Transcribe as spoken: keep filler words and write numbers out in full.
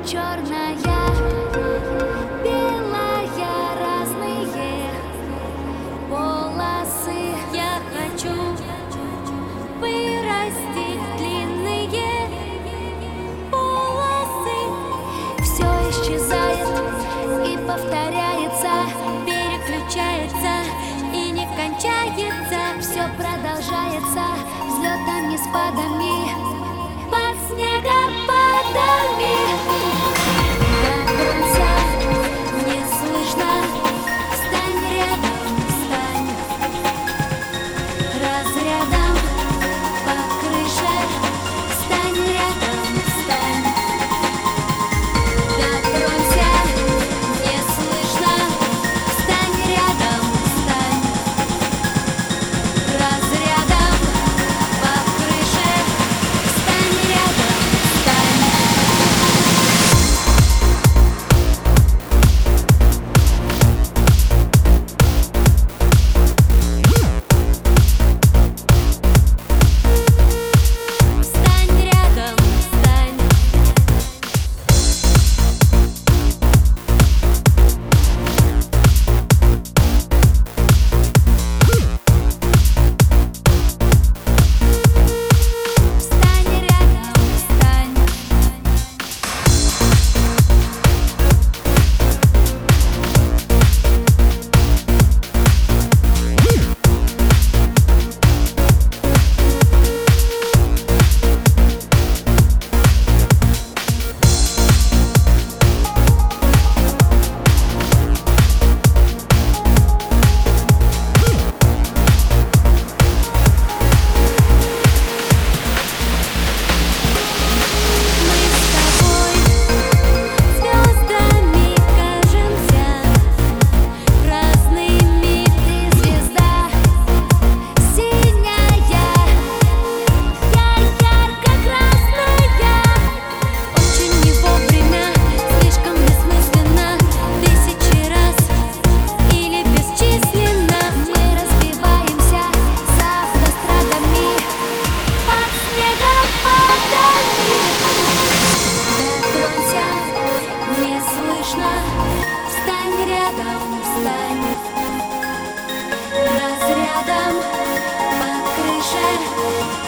черная, белая, разные полосы. Я хочу вырастить длинные полосы. Все исчезает и повторяется, переключается и не кончается. Все продолжается взлетами, спадами, под снегопадами. Дотронься, не слышно, встань рядом, встань. Разрядом по крыше, встань рядом, встань. Дотронься, не слышно, встань рядом, встань. Разрядом по крыше, встань рядом, встань. Встань рядом, встань. Встань рядом, встань. Мы с тобой звездами кажемся, разными. Ты звезда синяя, я ярко-красная. Очень не вовремя, слишком бессмысленно, тысячи раз или бесчисленно мы разбиваемся за автострадами, под снегопадами. Дотронься, не слышно, встань рядом, встань. Разрядом по крыше,